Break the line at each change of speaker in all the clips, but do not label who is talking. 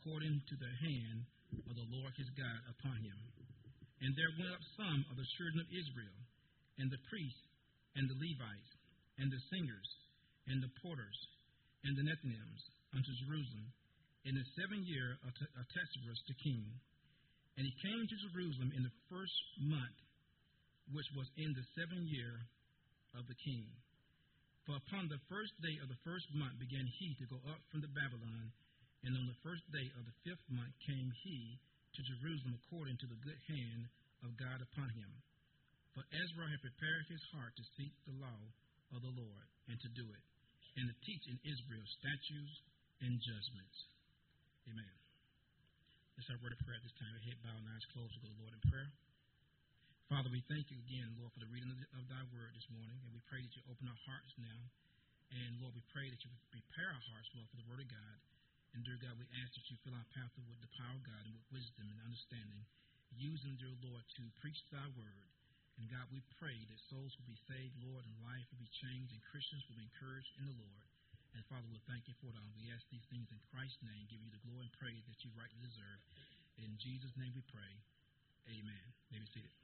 according to the hand of the Lord his God upon him. And there went up some of the children of Israel, and the priests, and the Levites, and the singers, and the porters, and the Nethinims unto Jerusalem in the 7th year of Ahasuerus the king. And he came to Jerusalem in the 1st month, which was in the 7th year of the king. For upon the 1st day of the 1st month began he to go up from the Babylon, and on the 1st day of the 5th month came he to Jerusalem according to the good hand of God upon him. For Ezra had prepared his heart to seek the law of the Lord, and to do it, and to teach in Israel statutes and judgments. Amen. Let's have a word of prayer at this time. Our head bowed and eyes closed to the Lord in prayer. Father, we thank you again, Lord, for the reading of thy word this morning, and we pray that you open our hearts now. And, Lord, we pray that you prepare our hearts, Lord, for the word of God. And, dear God, we ask that you fill our path with the power of God and with wisdom and understanding. Use them, dear Lord, to preach thy word. And, God, we pray that souls will be saved, Lord, and life will be changed, and Christians will be encouraged in the Lord. And, Father, we'll thank you for it all. We ask these things in Christ's name, give you the glory and praise that you rightly deserve. In Jesus' name we pray. Amen. May be seated.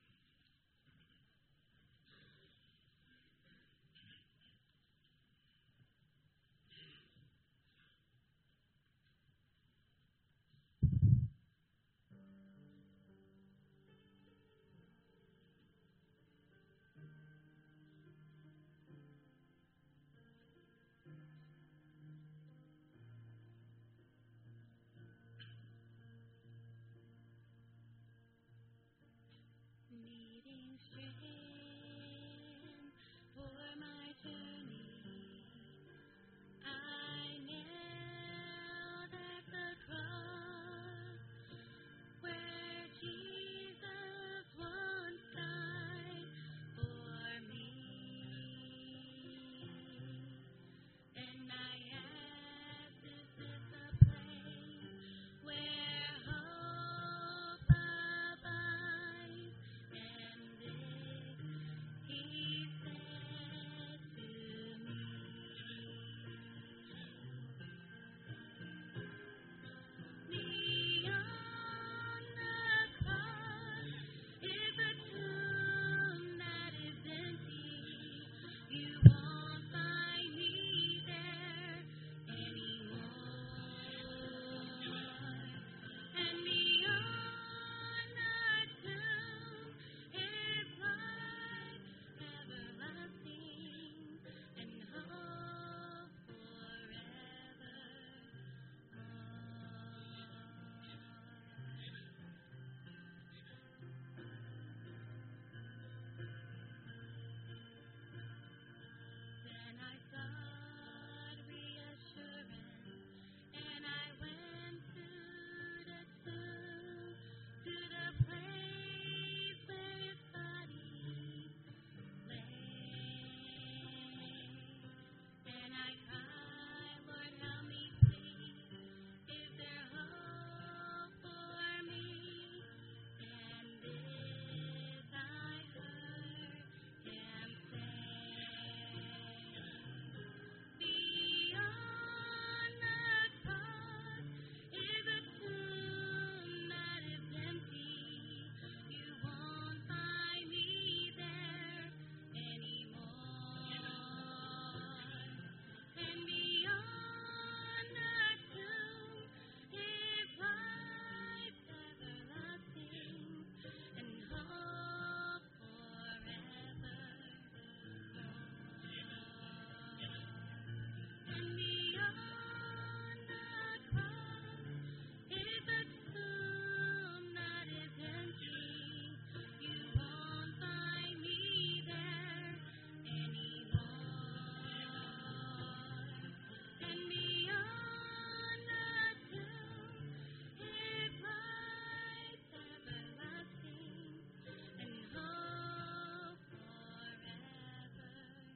Needing strength for my journey, I knelt at the cross where Jesus once died for me, and I asked, is this a place where hope abides? He said to me, beyond the cross is a tomb that is empty. You won't find me there anymore. And beyond the tomb is life everlasting and hope forever. Then I sought reassurance, and I went to the tomb, to the place where his body lay. And I cried, Lord, help me, please. Is there hope for me? And this I heard him say, beyond the cross is a tomb that is empty. You won't find me there anymore. And beyond the tomb is life everlasting and hope forever. And beyond the cross is a tomb that is empty. You won't find me there anymore. And beyond the tomb is life everlasting and hope forever.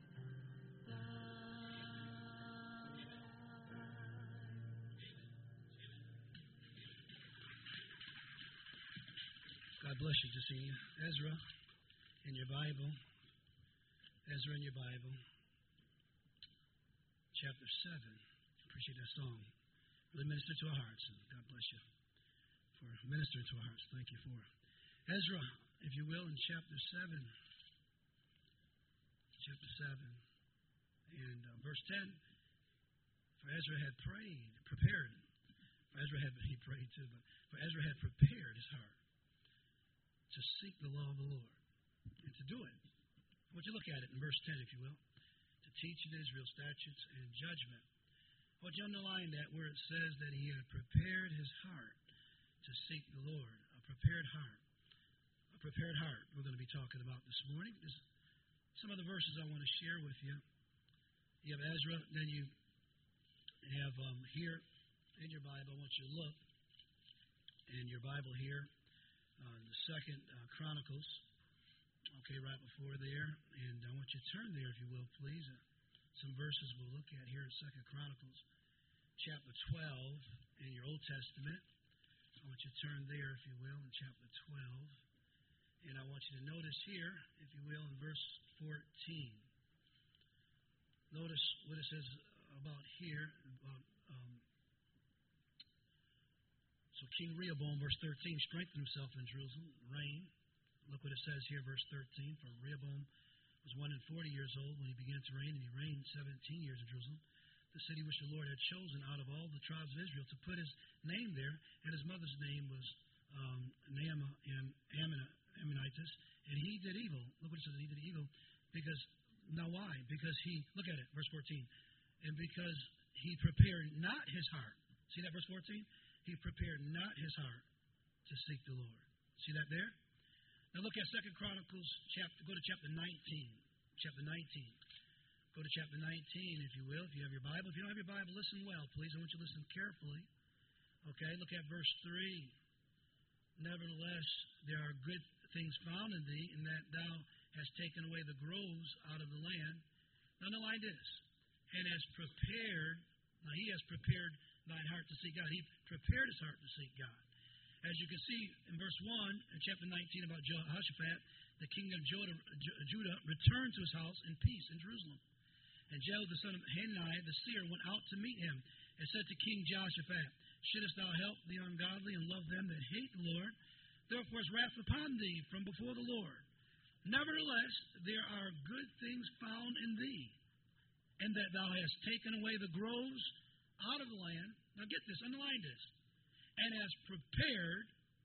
God bless you. Just sing Ezra in your Bible. Ezra in your Bible. Chapter 7. Appreciate that song.
really minister to our hearts. And God bless you for ministering to our hearts. Thank you for Ezra, if you will, in chapter 7. Chapter 7 and verse 10. For Ezra had prepared. He prayed too, but for Ezra had prepared his heart to seek the law of the Lord and to do it. I want you to look at it in verse 10, if you will. To teach in Israel statutes and judgment. I want you to underline that where it says that he had prepared his heart to seek the Lord. A prepared heart. A prepared heart we're going to be talking about this morning. There's some of the verses I want to share with you. You have Ezra, then you have here in your Bible, I want you to look in your Bible here, the Second Chronicles, okay, right before there, and I want you to turn there, if you will, please. Some verses we'll look at here in Second Chronicles, chapter 12 in your Old Testament. I want you to turn there, if you will, in chapter 12, and I want you to notice here, if you will, in verse 14. Notice what it says about here, about so King Rehoboam, verse 13, strengthened himself in Jerusalem, reigned. Look what it says here, verse 13. For Rehoboam was 140 years old when he began to reign, and he reigned 17 years in Jerusalem, the city which the Lord had chosen out of all the tribes of Israel to put his name there. And his mother's name was Naamah, Ammonitis, and he did evil. Look what it says, he did evil. Because, now why? Because he, look at it, verse 14. And because he prepared not his heart. See that, verse 14? He prepared not his heart to seek the Lord. See that there? Now look at 2 Chronicles, go to chapter 19. Chapter 19. Go to chapter 19, if you will, if you have your Bible. If you don't have your Bible, listen well, please. I want you to listen carefully. Okay, look at verse 3. Nevertheless, there are good things found in thee, in that thou hast taken away the groves out of the land. Now underline this. And has prepared, now he has prepared thine heart to seek God. He prepared his heart to seek God. As you can see in verse 1 in chapter 19 about Jehoshaphat, the king of Judah returned to his house in peace in Jerusalem. And Jehu the son of Hanani the seer went out to meet him and said to King Jehoshaphat, shouldest thou help the ungodly and love them that hate the Lord? Therefore is wrath upon thee from before the Lord. Nevertheless, there are good things found in thee, and that thou hast taken away the groves out of the land. Now get this, underline this. And has prepared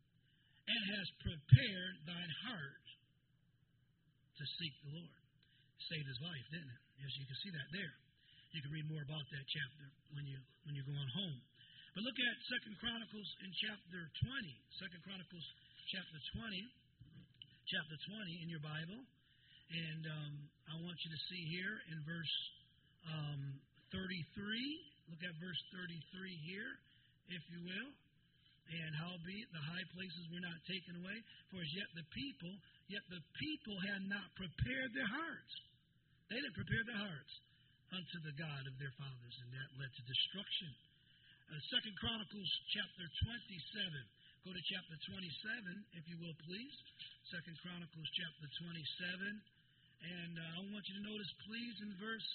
thine heart to seek the Lord. Saved his life, didn't it? Yes, you can see that there. You can read more about that chapter when you're going home. But look at 2 Chronicles in chapter 20. 2 Chronicles chapter 20 in your Bible. And I want you to see here in verse 33. Look at verse 33 here, if you will. And howbeit the high places were not taken away, for as yet the people had not prepared their hearts. They didn't prepare their hearts unto the God of their fathers, and that led to destruction. 2 Chronicles chapter 27. Go to chapter 27, if you will, please. 2 Chronicles chapter 27. And I want you to notice, please, in verse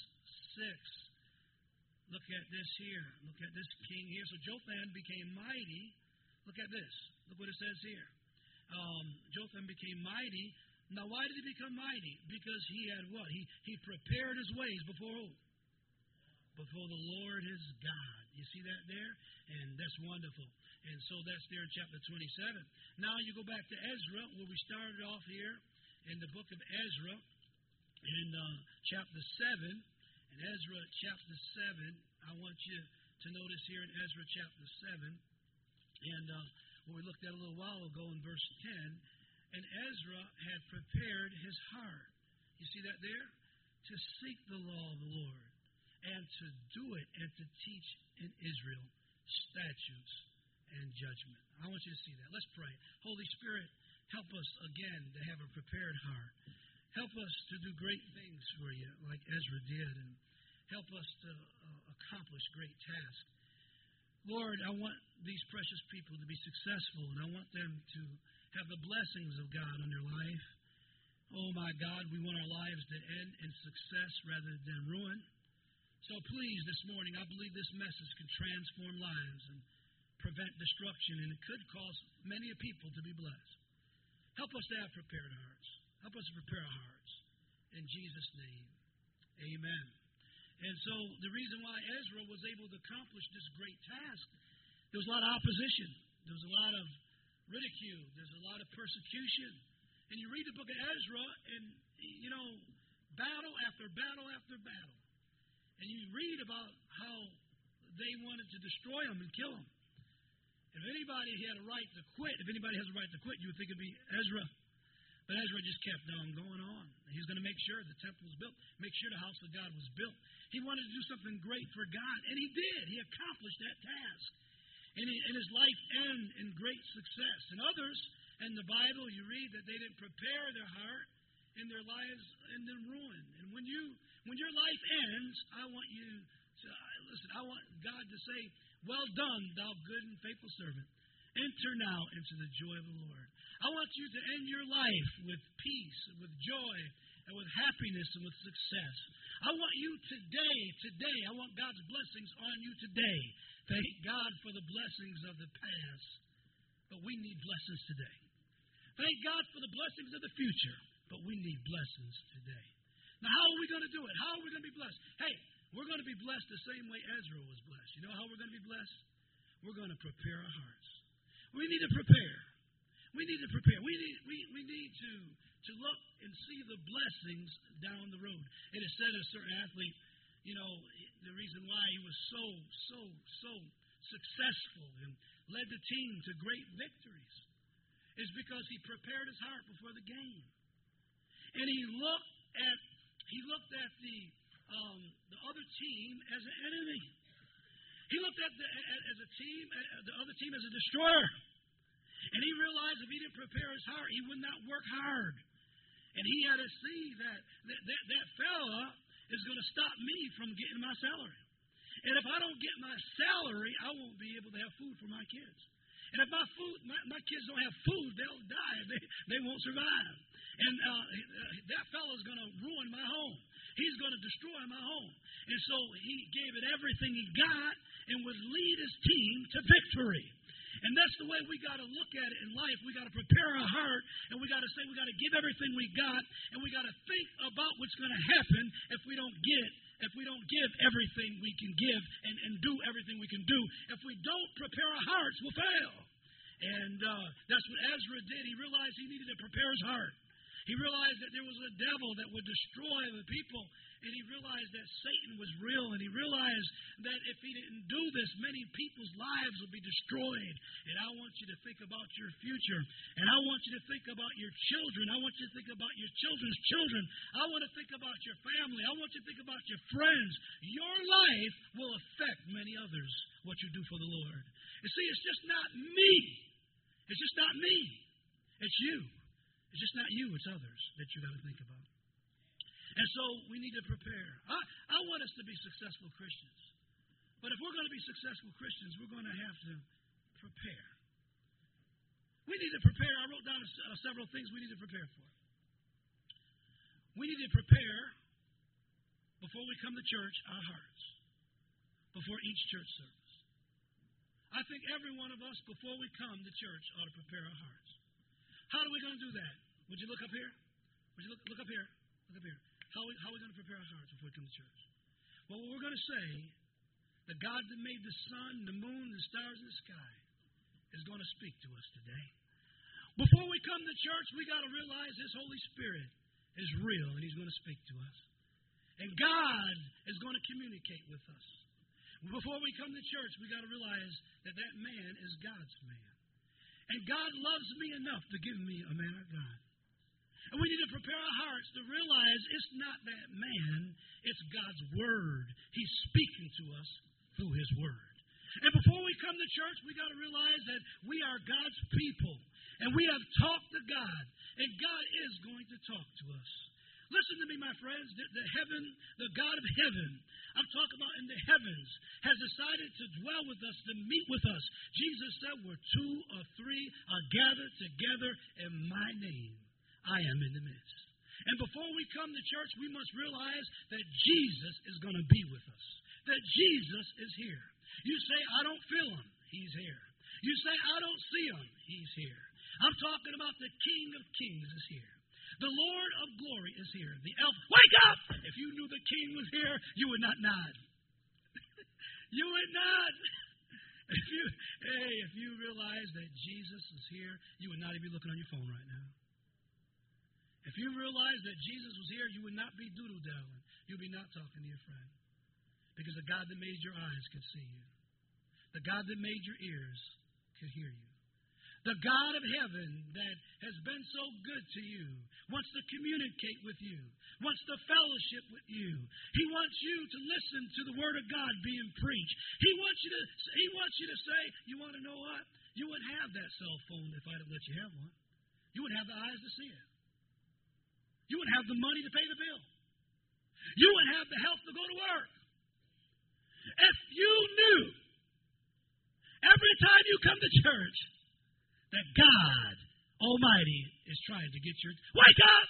6. Look at this here. Look at this king here. So Jotham became mighty. Look at this. Look what it says here. Jotham became mighty. Now, why did he become mighty? Because he had what? He prepared his ways before who? Before the Lord his God. You see that there? And that's wonderful. And so that's there in chapter 27. Now you go back to Ezra, where we started off here in the book of Ezra in chapter 7. In Ezra chapter 7, I want you to notice here in Ezra chapter 7, and what we looked at a little while ago in verse 10, and Ezra had prepared his heart. You see that there? To seek the law of the Lord, and to do it, and to teach in Israel statutes and judgment. I want you to see that. Let's pray. Holy Spirit, help us again to have a prepared heart. Help us to do great things for you, like Ezra did, and help us to accomplish great tasks. Lord, I want these precious people to be successful, and I want them to have the blessings of God on their life. Oh, my God, we want our lives to end in success rather than ruin. So please, this morning, I believe this message can transform lives and prevent destruction, and it could cause many people to be blessed. Help us to have prepared hearts. Help us to prepare our hearts. In Jesus' name, amen. And so the reason why Ezra was able to accomplish this great task, there was a lot of opposition. There was a lot of ridicule. There's a lot of persecution. And you read the book of Ezra, and, battle after battle after battle. And you read about how they wanted to destroy him and kill him. If anybody had a right to quit, if anybody has a right to quit, you would think it'd be Ezra. But Ezra just kept on going on. He was going to make sure the temple was built, make sure the house of God was built. He wanted to do something great for God, and he did. He accomplished that task. And his life ended in great success. And others in the Bible, you read that they didn't prepare their heart, and their lives end in ruin. And when your life ends, I want you to listen. I want God to say, "Well done, thou good and faithful servant. Enter now into the joy of the Lord." I want you to end your life with peace, with joy, and with happiness and with success. I want you today, I want God's blessings on you today. Thank God for the blessings of the past, but we need blessings today. Thank God for the blessings of the future, but we need blessings today. Now, how are we going to do it? How are we going to be blessed? Hey, we're going to be blessed the same way Ezra was blessed. You know how we're going to be blessed? We're going to prepare our hearts. We need to prepare. We need to prepare. We need to look and see the blessings down the road. It is said of a certain athlete, the reason why he was so successful and led the team to great victories is because he prepared his heart before the game. And he looked at the other team as an enemy. He looked at the other team as a destroyer. And he realized if he didn't prepare his heart, he would not work hard. And he had to see that fella is going to stop me from getting my salary. And if I don't get my salary, I won't be able to have food for my kids. And if my kids don't have food, they'll die. They won't survive. And that fellow's going to ruin my home. He's going to destroy my home. And so he gave it everything he got and would lead his team to victory. And that's the way we got to look at it in life. We got to prepare our heart, and we got to say we got to give everything we got, and we got to think about what's going to happen if we don't give everything we can give and do everything we can do. If we don't prepare our hearts, we'll fail. And that's what Ezra did. He realized he needed to prepare his heart. He realized that there was a devil that would destroy the people, and he realized that Satan was real, and he realized that if he didn't do this, many people's lives would be destroyed. And I want you to think about your future, and I want you to think about your children. I want you to think about your children's children. I want to think about your family. I want you to think about your friends. Your life will affect many others, what you do for the Lord. You see, it's just not me. It's just not me. It's you. It's just not you, it's others that you got to think about. And so we need to prepare. I want us to be successful Christians. But if we're going to be successful Christians, we're going to have to prepare. We need to prepare. I wrote down several things we need to prepare for. We need to prepare before we come to church, our hearts. Before each church service. I think every one of us, before we come to church, ought to prepare our hearts. How are we going to do that? Would you look up here? Would you look up here? Look up here. How are we going to prepare our hearts before we come to church? Well, what we're going to say, the God that made the sun, the moon, the stars in the sky, is going to speak to us today. Before we come to church, we got to realize His Holy Spirit is real, and He's going to speak to us. And God is going to communicate with us. Before we come to church, we got to realize that man is God's man. And God loves me enough to give me a man of God. And we need to prepare our hearts to realize it's not that man, it's God's Word. He's speaking to us through His Word. And before we come to church, we got to realize that we are God's people. And we have talked to God. And God is going to talk to us. Listen to me, my friends. The God of heaven, I'm talking about in the heavens, has decided to dwell with us, to meet with us. Jesus said, where two or three are gathered together in my name, I am in the midst. And before we come to church, we must realize that Jesus is going to be with us, that Jesus is here. You say, I don't feel him. He's here. You say, I don't see him. He's here. I'm talking about the King of Kings is here. The Lord of Glory is here. The elf, wake up! If you knew the King was here, you would not nod. You would not. If you realize that Jesus is here, you would not even be looking on your phone right now. If you realize that Jesus was here, you would not be doodle-dalling. You'd be not talking to your friend. Because the God that made your eyes could see you. The God that made your ears could hear you. The God of heaven that has been so good to you wants to communicate with you, wants to fellowship with you. He wants you to listen to the Word of God being preached. He wants you to say, you want to know what? You wouldn't have that cell phone if I'd have let you have one. You wouldn't have the eyes to see it. You wouldn't have the money to pay the bill. You wouldn't have the health to go to work. If you knew every time you come to church that God Almighty is trying to get your... Wake up!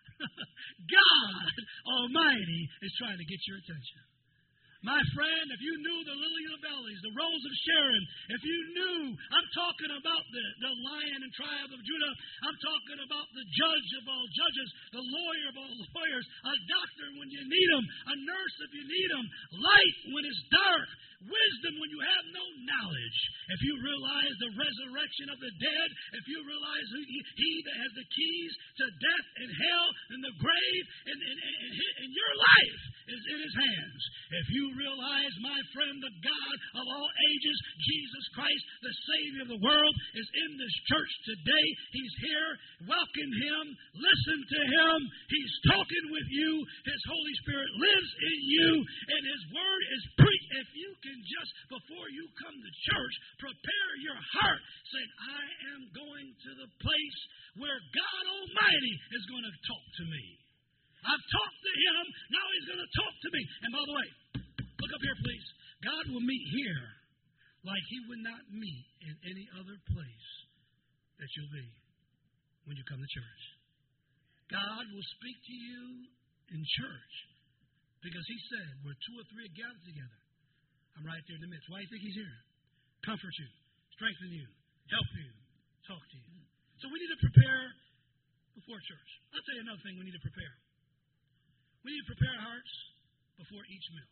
God Almighty is trying to get your attention. My friend, if you knew the lily of the valleys, the rose of Sharon, if you knew, I'm talking about the lion and tribe of Judah, I'm talking about the judge of all judges, the lawyer of all lawyers, a doctor when you need him, a nurse if you need him, light when it's dark, wisdom when you have no knowledge. If you realize the resurrection of the dead, if you realize he that has the keys to death and hell and the grave and your life is in his hands. If you realize, my friend, the God of all ages, Jesus Christ, the Savior of the world, is in this church today. He's here. Welcome him. Listen to him. He's talking with you. His Holy Spirit lives in you, and his word is preached. If you can just, before you come to church, prepare your heart, saying, I am going to the place where God Almighty is going to talk to me. I've talked to him. Now he's going to talk to me. And by the way, look up here, please. God will meet here like he would not meet in any other place that you'll be when you come to church. God will speak to you in church because he said, where two or three are gathered together, I'm right there in the midst. Why do you think he's here? Comfort you, strengthen you, help you, talk to you. So we need to prepare before church. I'll tell you another thing we need to prepare. We need to prepare our hearts before each meal.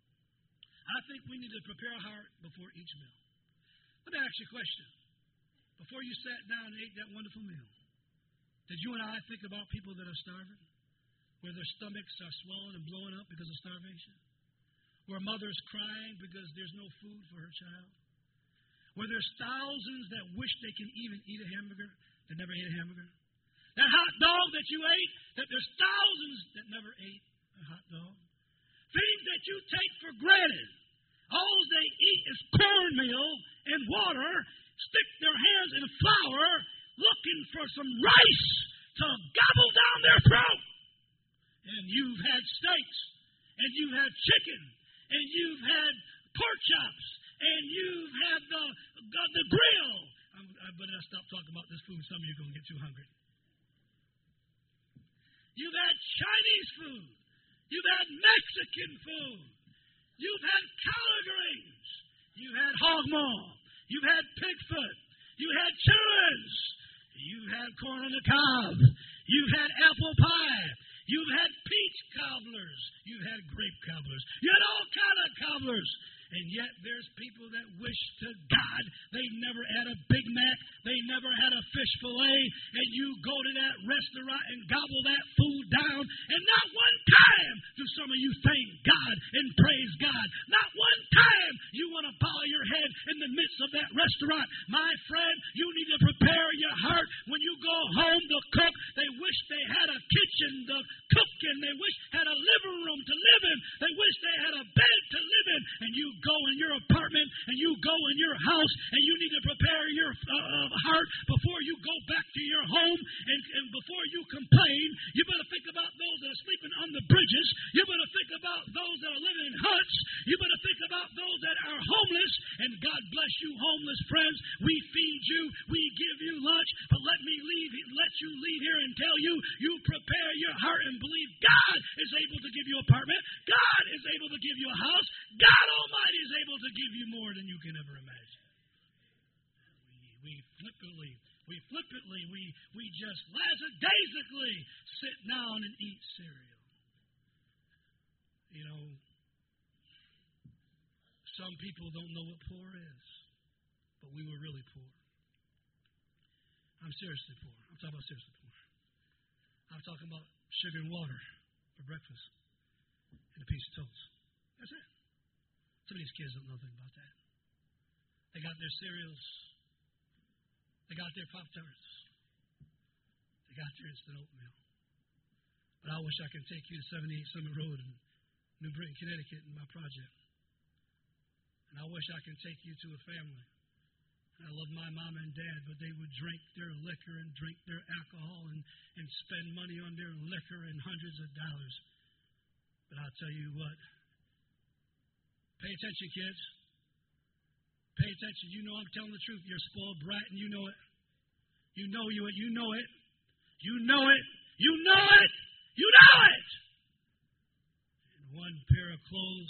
I think we need to prepare our heart before each meal. Let me ask you a question. Before you sat down and ate that wonderful meal, did you and I think about people that are starving? Where their stomachs are swollen and blowing up because of starvation? Where mothers crying because there's no food for her child? Where there's thousands that wish they can even eat a hamburger that never ate a hamburger? That hot dog that you ate, that there's thousands that never ate a hot dog. Things that you take for granted. All they eat is cornmeal and water, stick their hands in flour, looking for some rice to gobble down their throat. And you've had steaks, and you've had chicken, and you've had pork chops, and you've had the grill. I better stop talking about this food. Some of you are going to get too hungry. You've had Chinese food. You've had Mexican food. You've had collard greens. You've had hog maw. You've had pig foot. You've had chillins. You've had corn on the cob. You've had apple pie. You've had peach cobblers. You've had grape cobblers. You had all kind of cobblers. And yet there's people that wish to God they never had a Big Mac, they never had a fish fillet, and you go to that restaurant and gobble that food down, and not one time do some of you thank God and praise God. Not one time you want to bow your head in the midst of that restaurant. My friend, you need to prepare your heart when you go home to cook. They wish they had a kitchen to cook in. They wish had a living room to live in. They wish they had a bed to live in. And you go in your apartment and you go in your house and you need to prepare your heart before you go back to your home and before you complain. You better think about those that are sleeping on the bridges. You better think about those that are living in huts. You better think about those that are homeless. And God bless you, homeless friends. We feed you. We give you lunch. But let you leave here and tell you, you prepare your heart and believe God is able to give you an apartment. God is able to give you a house. God Almighty is able to give you more than you can ever imagine. We flippantly, we just lackadaisically sit down and eat cereal. You know, some people don't know what poor is, but we were really poor. I'm seriously poor. I'm talking about seriously poor. I'm talking about sugar and water for breakfast and a piece of toast. That's it. Some of these kids don't know nothing about that. They got their cereals. They got their Pop-Tarts. They got their instant oatmeal. But I wish I could take you to 78 Summit Road in New Britain, Connecticut in my project. And I wish I could take you to a family. And I love my mom and dad, but they would drink their liquor and drink their alcohol and spend money on their liquor and hundreds of dollars. But I'll tell you what. Pay attention, kids. Pay attention. You know I'm telling the truth. You're a spoiled brat, and you know it. You know it. You know it. You know it. You know it. You know it. And one pair of clothes,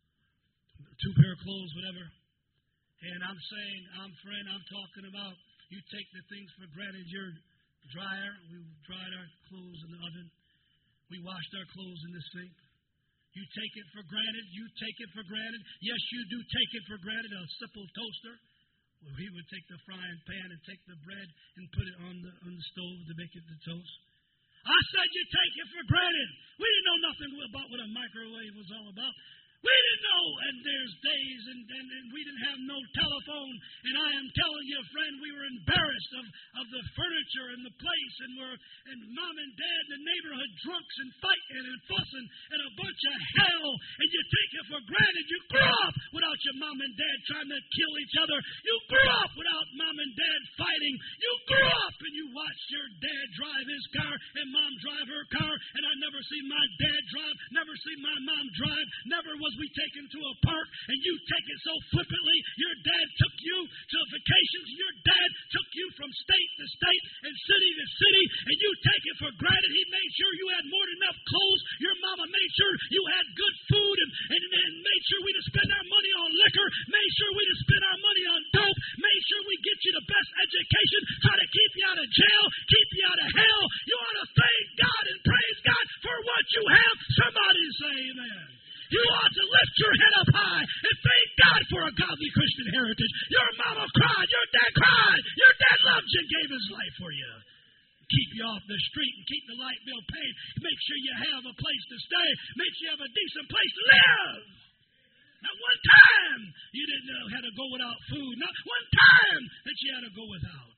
two pair of clothes, whatever. And I'm saying, I'm talking about you take the things for granted. Your dryer, we dried our clothes in the oven. We washed our clothes in the sink. You take it for granted. You take it for granted. Yes, you do take it for granted. A simple toaster. Well, he would take the frying pan and take the bread and put it on the stove to make it the toast. I said you take it for granted. We didn't know nothing about what a microwave was all about. We didn't know, and there's days, and we didn't have no telephone. And I am telling you, friend, we were embarrassed of the furniture and the place, and mom and dad in the neighborhood drunks and fighting and fussing and a bunch of hell. And you take it for granted. You grew up without your mom and dad trying to kill each other. You grew up without mom and dad fighting. You grew up and you watched your dad drive his car and mom drive her car. And I never seen my dad drive, never seen my mom drive, never was we taken to a park, and you take it so flippantly. Your dad took you to vacations. Your dad took you from state to state and city to city, and you take it for granted. He made sure you had more than enough clothes. Your mama made sure you had good food and made sure we didn't spend our money on liquor, made sure we didn't spend our money on dope, made sure we get you the best education, try to keep you out of jail, keep you out of hell. You ought to thank God and praise God for what you have. Somebody say amen. You ought to lift your head up high and thank God for a godly Christian heritage. Your mama cried. Your dad cried. Your dad loved you and gave his life for you. Keep you off the street and keep the light bill paid. Make sure you have a place to stay. Make sure you have a decent place to live. Not one time you didn't know how to go without food. Not one time that you had to go without.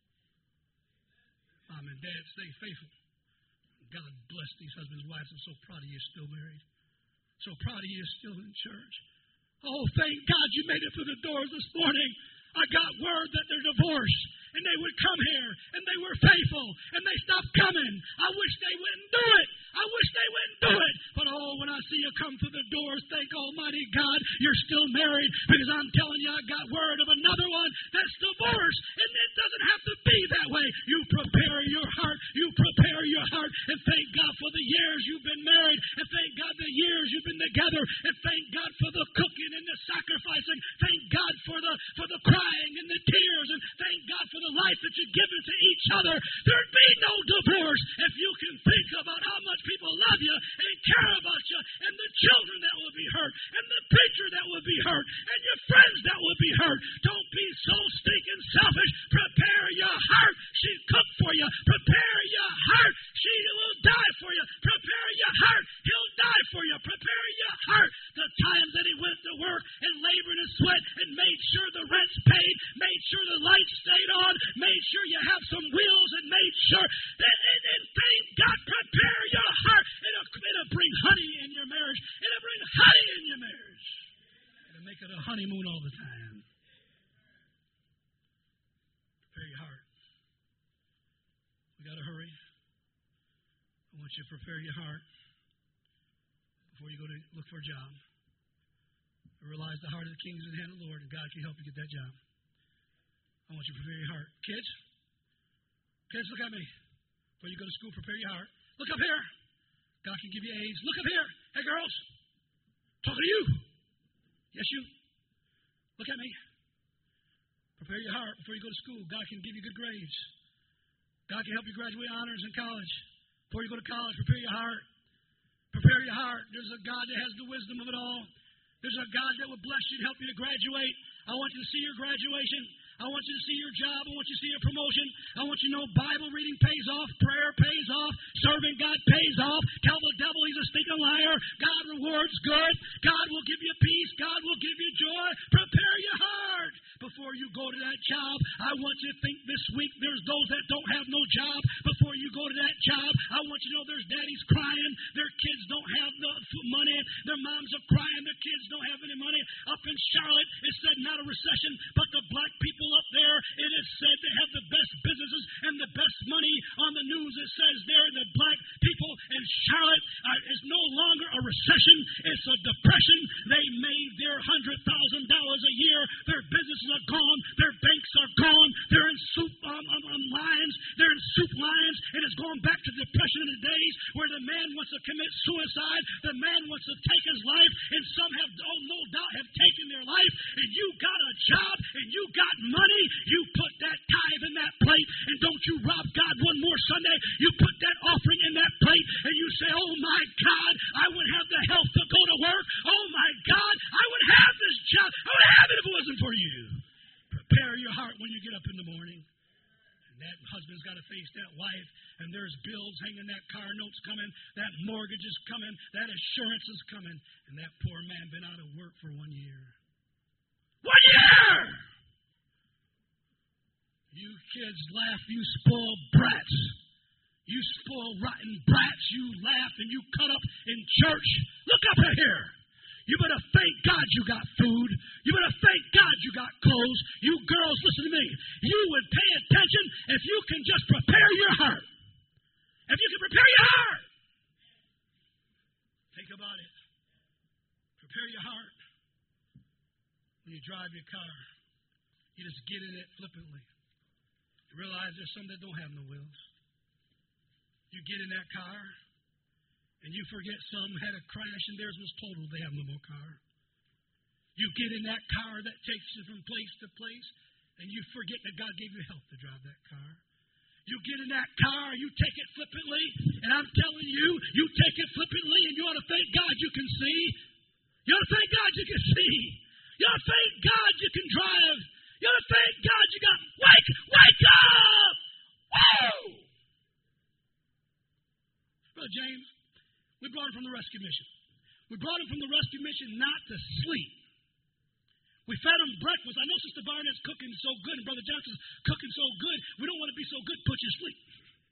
Mom and dad, stay faithful. God bless these husbands and wives. I'm so proud of you still married. So proud of you still in church. Oh, thank God you made it through the doors this morning. I got word that they're divorced, and they would come here, and they were faithful, and they stopped coming. I wish they wouldn't do it. I wish they wouldn't do it. But oh, when I see you come through the doors, thank Almighty God, you're still married, because I'm telling you, I got word of another one that's divorced, and it doesn't have to be that way. You prepare your heart. You prepare your heart, and thank God for the years you've been married, and thank God the years you've been together, and thank God for the cooking and the sacrificing. Thank God for the crying and the tears, and thank God for the life that you've given to each other. There'd be no divorce if you can think about how much people love you and care about you, and the children that will be hurt, and the preacher that will be hurt, and your friends that will be hurt. Don't be so stinking selfish. Prepare your heart. She'll cook for you. Prepare your heart. She will die for you. Prepare your heart. He'll die for you. Prepare your heart. The times that he went to work and labored and sweat and made sure the rent's paid, made sure the lights stayed on, made sure you have some wheels, and made sure that, and thank God, prepare your heart. It'll bring honey in your marriage. It'll bring honey in your marriage. It'll make want you to prepare your heart before you go to look for a job. Realize the heart of the king is in the hand of the Lord, and God can help you get that job. I want you to prepare your heart. Kids, look at me. Before you go to school, prepare your heart. Look up here. God can give you A's. Look up here. Hey, girls. Talking to you. Yes, you. Look at me. Prepare your heart before you go to school. God can give you good grades. God can help you graduate honors in college. Before you go to college, prepare your heart. Prepare your heart. There's a God that has the wisdom of it all. There's a God that will bless you and help you to graduate. I want you to see your graduation. I want you to see your job. I want you to see your promotion. I want you to know Bible reading pays off. Prayer pays off. Serving God pays off. Tell the devil he's a stinking liar. God rewards good. God will give you peace. God will give you joy. Prepare your heart before you go to that job. I want you to think this week there's those that don't have no job. Before you go to that job, I want you to know there's daddies crying. Their kids don't have the money. Their moms are crying. Their kids don't have any money. Up in Charlotte, it said not a recession, but the black people up there, it is said they have the best businesses and the best money. On the news, it says there the black people in Charlotte is no longer a recession. It's a depression. They made their $100,000 a year. Their businesses are gone. Their banks are gone. They're in soup lines. They're in soup lines, and it's going back to depression in the days where the man wants to commit suicide. The man wants to take his life, and some have, no doubt, have taken their life. And you got a job, and you got money. You put that tithe in that plate, and don't you rob God one more Sunday. You put that offering in that plate, and you say, oh my God, I would have the health to go to work. Oh my God, I would have this job. I would have it if it wasn't for you. Prepare your heart when you get up in the morning. And that husband's got to face that wife, and there's bills hanging, that car note's coming, that mortgage is coming, that insurance is coming, and that poor man been out of work for 1 year. 1 year! You kids laugh, you spoiled brats. You spoiled rotten brats. You laugh and you cut up in church. Look up here. You better thank God you got food. You better thank God you got clothes. You girls, listen to me. You would pay attention if you can just prepare your heart. If you can prepare your heart. Think about it. Prepare your heart. When you drive your car, you just get in it flippantly. You realize there's some that don't have no wheels. You get in that car, and you forget some had a crash and theirs was totaled. They have no more car. You get in that car that takes you from place to place, and you forget that God gave you health to drive that car. You get in that car, you take it flippantly, and I'm telling you, you take it flippantly, and you ought to thank God you can see. You ought to thank God you can see. You ought to thank God you can drive. You ought to thank God you got, wake up! Woo! Brother James, we brought him from the rescue mission. We brought him from the rescue mission not to sleep. We fed him breakfast. I know Sister Barnett's cooking so good and Brother Johnson's cooking so good. We don't want to be so good, put you to sleep.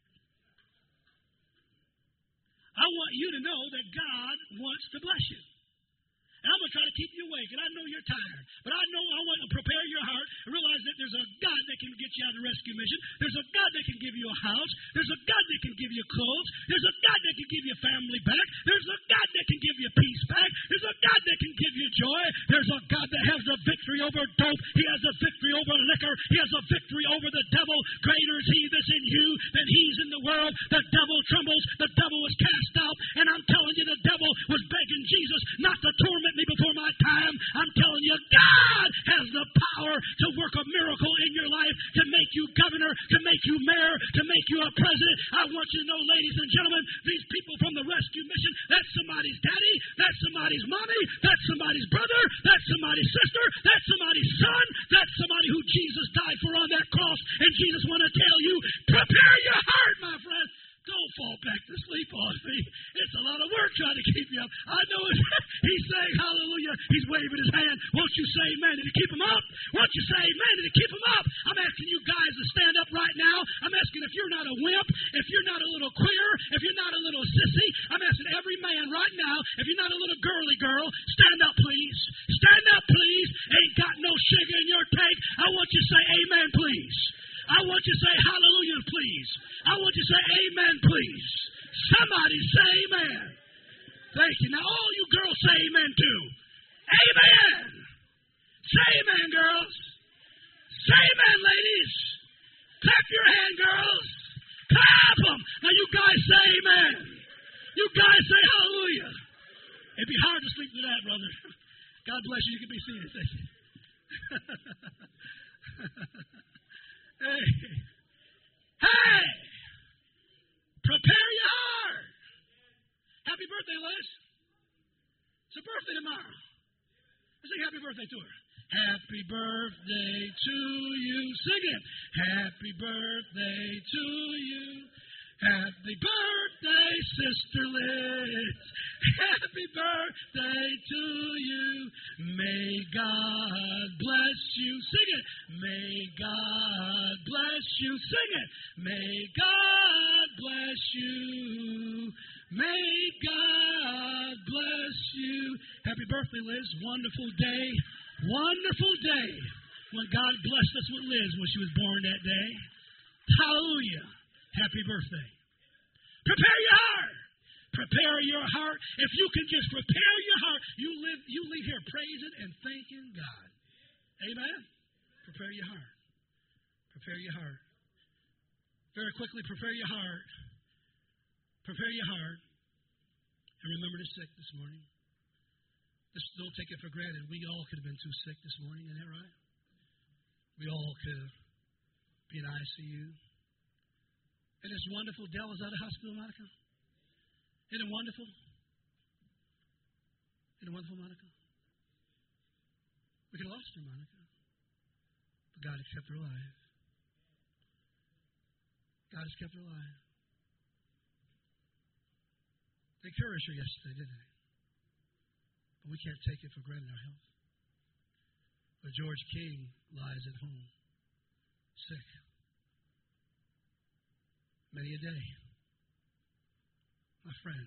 I want you to know that God wants to bless you. And I'm going to try to keep you awake. And I know you're tired. But I know I want to prepare your heart and realize that there's a God that can get you out of the rescue mission. There's a God that can give you a house. There's a God that can give you clothes. There's a God that can give you family back. There's a God that can give you peace back. There's a God that can give you joy. There's a God that has the victory over dope. He has a victory over liquor. He has a victory over the devil. Greater is he that's in you than he's in the world. The devil trembles. The devil is cast out. And I'm telling you, the devil was begging Jesus not to torment me before my time. I'm telling you, God has the power to work a miracle in your life, to make you governor, to make you mayor, to make you a president. I want you to know, ladies and gentlemen, these people from the rescue mission, that's somebody's daddy, that's somebody's mommy, that's somebody's brother, that's somebody's sister, that's somebody's son, that's somebody who Jesus died for on that cross. And Jesus want to tell you, prepare your heart, my friend. Don't fall back to sleep on me. It's a lot of work trying to keep you up. I know it. He's saying hallelujah. He's waving his hand. Won't you say amen? Did he keep him up? Won't you say amen? Did he keep him up? I'm asking you guys to stand up right now. I'm asking if you're not a wimp, if you're not a little queer, if you're not a little sissy, I'm asking every man right now, if you're not a little girly girl, stand up, please. Stand up, please. Ain't got no sugar in your tank. I want you to say amen, please. I want you to say hallelujah, please. I want you to say amen, please. Somebody say amen. Thank you. Now, all you girls say amen, too. Amen. Say amen, girls. Say amen, ladies. Clap your hand, girls. Clap them. Now, you guys say amen. You guys say hallelujah. It'd be hard to sleep with that, brother. God bless you. You can be seated. Thank you. Hey. Hey. Prepare your heart. Happy birthday, Liz. It's her birthday tomorrow. Let's sing happy birthday to her. Happy birthday to you. Sing it. Happy birthday to you. Happy birthday, Sister Liz. Happy birthday to you. May God bless you. Sing it. May God bless you. Sing it. May God bless you. May God bless you. Happy birthday, Liz. Wonderful day. Wonderful day. When God blessed us with Liz when she was born that day. Hallelujah. Happy birthday. Prepare your heart. Prepare your heart. If you can just prepare your heart, you leave here praising and thanking God. Amen? Prepare your heart. Prepare your heart. Very quickly, prepare your heart. Prepare your heart. And remember the sick this morning. Just don't take it for granted. We all could have been too sick this morning. Isn't that right? We all could be in ICU. And it's wonderful. Dell was out of hospital, Monica. Isn't it wonderful? Isn't it wonderful, Monica? We could have lost her, Monica. But God has kept her alive. God has kept her alive. They encouraged her yesterday, didn't they? But we can't take it for granted, our health. But George King lies at home, sick. Many a day. My friend.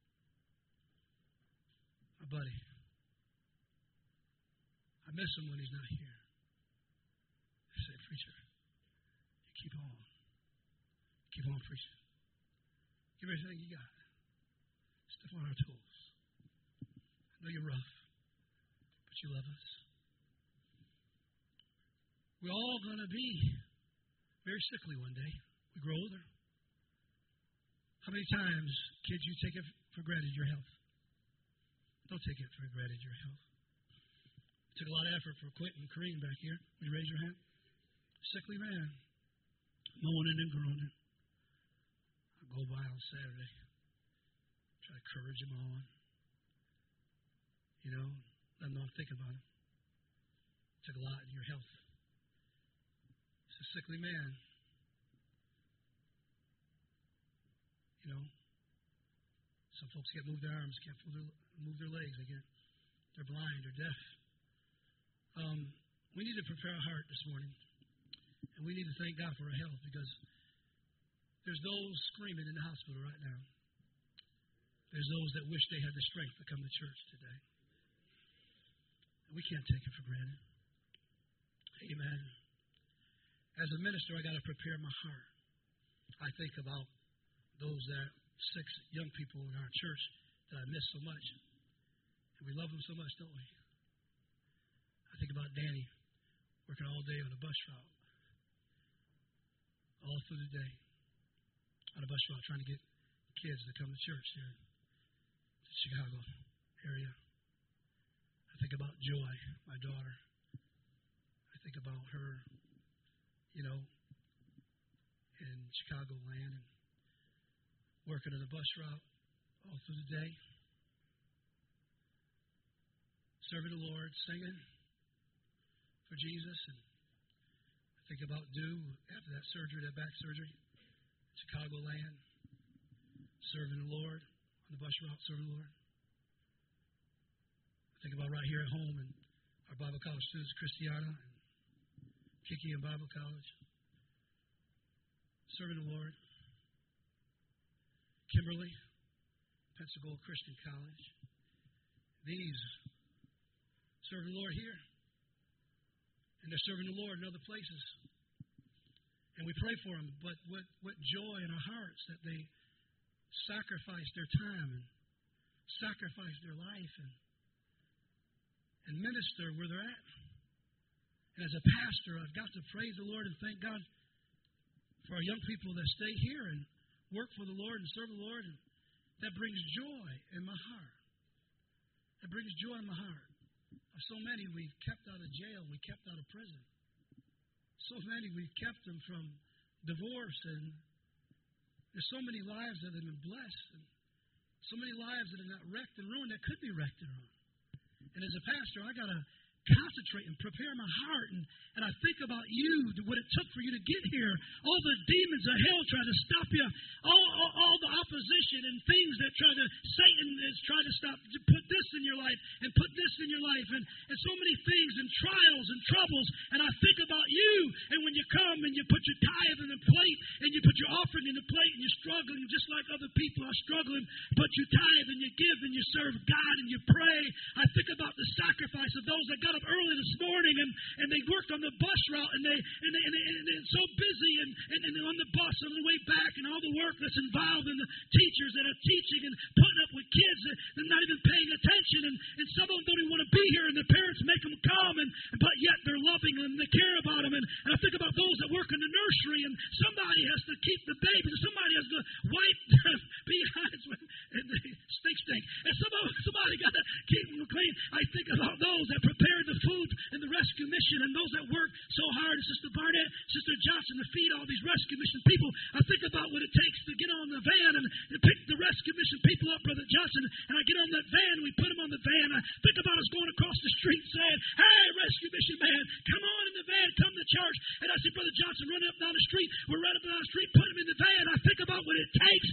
My buddy. I miss him when he's not here. I say, preacher, you keep on. Keep on preaching. Give everything you got. Step on our toes. I know you're rough, but you love us. We're all going to be very sickly one day. We grow older. How many times, kids, you take it for granted your health? Don't take it for granted your health. It took a lot of effort for Quentin and Kareem back here. Will you raise your hand? Sickly man. Moaning and groaning. I go by on Saturday. Try to encourage him on. You know, let him know I'm thinking about him. It took a lot in your health. It's a sickly man. You know, some folks can't move their arms, can't move their legs. They're blind or deaf. We need to prepare our heart this morning. And we need to thank God for our health because there's those screaming in the hospital right now. There's those that wish they had the strength to come to church today. And we can't take it for granted. Amen. As a minister, I got to prepare my heart. I think about those 6 young people in our church that I miss so much. And we love them so much, don't we? I think about Danny working all day on a bus route. All through the day. On a bus route trying to get kids to come to church here in the Chicago area. I think about Joy, my daughter. I think about her, you know, in Chicagoland and working on the bus route all through the day. Serving the Lord, singing for Jesus. And I think about Dew after that surgery, that back surgery, Chicagoland, serving the Lord on the bus route, serving the Lord. I think about right here at home and our Bible college students, Christiana and Kiki in Bible college, serving the Lord. Kimberly, Pensacola Christian College. These serving the Lord here. And they're serving the Lord in other places. And we pray for them. But what joy in our hearts that they sacrifice their time and sacrifice their life and minister where they're at. And as a pastor, I've got to praise the Lord and thank God for our young people that stay here and work for the Lord and serve the Lord. And that brings joy in my heart. That brings joy in my heart. So many we've kept out of jail, we kept out of prison. So many we've kept them from divorce, and there's so many lives that have been blessed, and so many lives that are not wrecked and ruined that could be wrecked and ruined. And as a pastor, I got to concentrate and prepare my heart, and I think about you, what it took for you to get here, all the demons of hell trying to stop you, all the opposition and things that Satan is trying to stop, to put this in your life and put this in your life, and so many things and trials and troubles, and I think about you, and when you come and you put your tithe in the plate, and you put your offering in the plate, and you're struggling just like other people are struggling, but you tithe and you give and you serve God and you pray. I think about the sacrifice of those that got up early this morning and they worked on the bus route and they're so busy and on the bus on the way back and all the work that's involved in the teachers that are teaching and putting up with kids that they're not even paying attention and some of them don't even want to be here and their parents make them come but yet they're loving them and they care about them and I think about those that work in the nursery and somebody has to keep the baby and somebody has to wipe their behinds and they stink and somebody got to keep them clean. I think about those that prepared the food in the rescue mission and those that work so hard, Sister Barnett, Sister Johnson, to feed all these rescue mission people. I think about what it takes to get on the van and pick the rescue mission people up, Brother Johnson, and I get on that van, we put them on the van. I think about us going across the street saying, hey, rescue mission man, come on in the van, come to church. And I see Brother Johnson running up down the street. We're running up down the street, put him in the van. I think about what it takes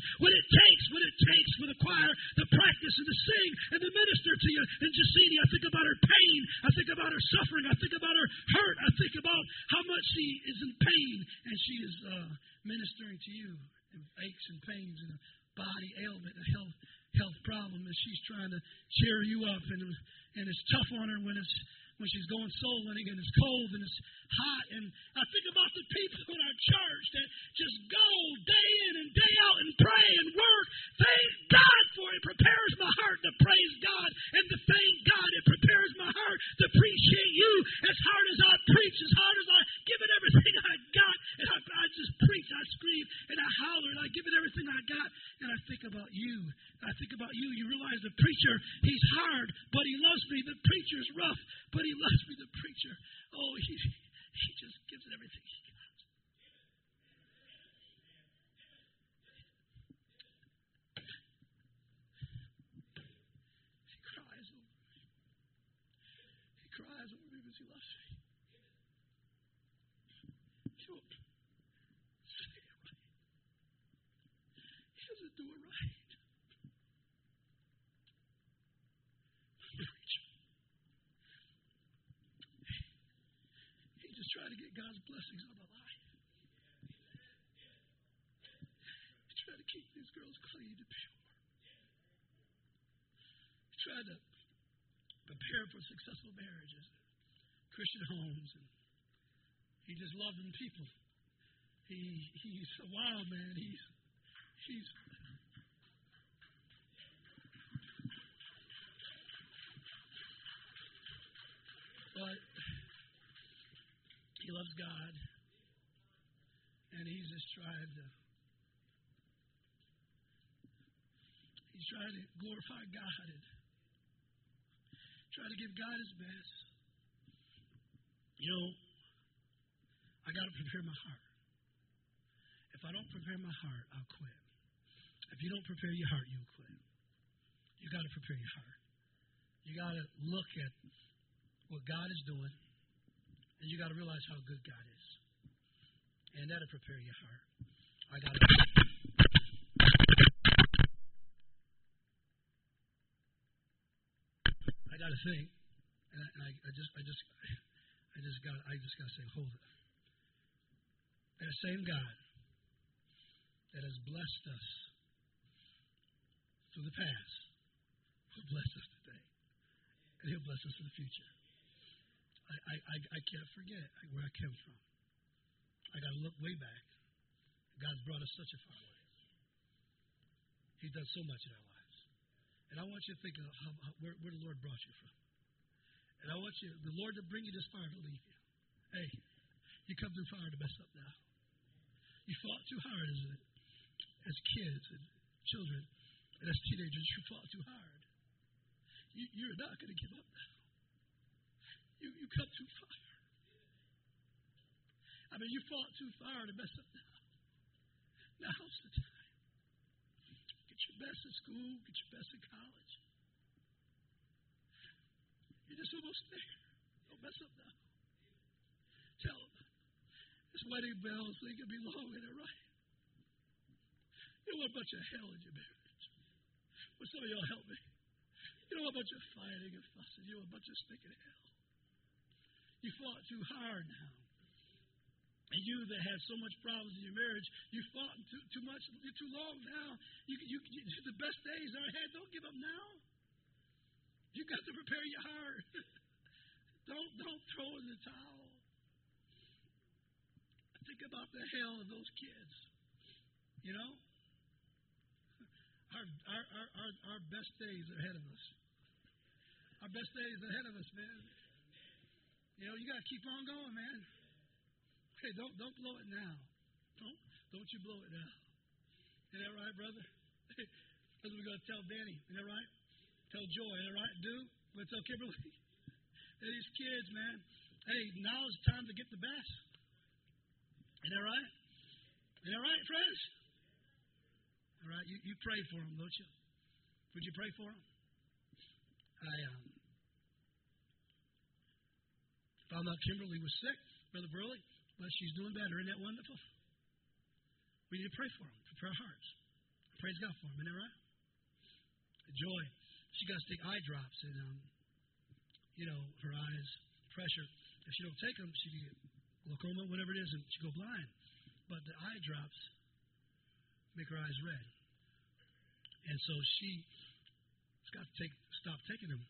for the choir to practice and to sing and to minister to you. And Jacini, I think about her pain. I think about her suffering. I think about her hurt. I think about how much she is in pain. And she is ministering to you in aches and pains and a body ailment, a health problem. And she's trying to cheer you up. And it's tough on her when she's going soul winning and it's cold and it's hot. And I think about the people in our church that just go day in and day out and pray and work. Thank God for it. It prepares my heart to praise God. And to thank God, it prepares my heart to appreciate you as hard as I preach, as hard as I give it everything I got. And I just preach, I scream, and I holler, and I give it everything I got. And I think about you. I think about you. You realize the preacher, he's hard, but he loves me. The preacher's rough, but he loves me, the preacher. Oh, he just gives it everything he got. He cries over me. He cries over me because he loves me. He won't say it right. He doesn't do it right. Try to get God's blessings on my life. Try to keep these girls clean and pure. Try to prepare for successful marriages, Christian homes, and he just loving people. He's a wild man. He's but he loves God, and he's trying to glorify God and try to give God his best. You know, I got to prepare my heart. If I don't prepare my heart, I'll quit. If you don't prepare your heart, you'll quit. You got to prepare your heart. You got to look at what God is doing. And you got to realize how good God is. And that'll prepare your heart. I got to think, and I just got to say, hold it. That same God that has blessed us through the past will bless us today, and he'll bless us in the future. I can't forget where I came from. I got to look way back. God's brought us such a far way. He's done so much in our lives. And I want you to think of where the Lord brought you from. And I want the Lord to bring you this far to leave you. Hey, you come too far to mess up now. You fought too hard as kids and children and as teenagers. You fought too hard. You're not going to give up now. You come too far. I mean, you fought too far to mess up now. Now's the time. Get your best in school. Get your best in college. You're just almost there. Don't mess up now. Tell them. This wedding bells, they can be long and they're right. You don't want a bunch of hell in your marriage. Well, some of y'all help me. You don't want a bunch of fighting and fussing. You want a bunch of stinking hell. You fought too hard now. And you that had so much problems in your marriage, you fought too much, you're too long now. The best days are ahead. Don't give up now. You've got to prepare your heart. Don't throw in the towel. Think about the hell of those kids. You know? Our best days are ahead of us. Our best days are ahead of us, man. You know, you got to keep on going, man. Hey, don't blow it now. Don't you blow it now. Isn't that right, brother? Hey, that's what we're going to tell Danny. Isn't that right? Tell Joy. Isn't that right? Do? We're going to tell Kimberly. Hey, these kids, man. Hey, now is the time to get the best. Isn't that right? Isn't that right, friends? All right, you pray for them, don't you? Would you pray for them? I found out Kimberly was sick, Brother Burley, but she's doing better. Isn't that wonderful? We need to pray for them, prepare our hearts. Praise God for them. Isn't that right? Joy, she got to take eye drops, and her eyes pressure. If she don't take them, she can get glaucoma, whatever it is, and she go blind. But the eye drops make her eyes red, and so she's got to stop taking them.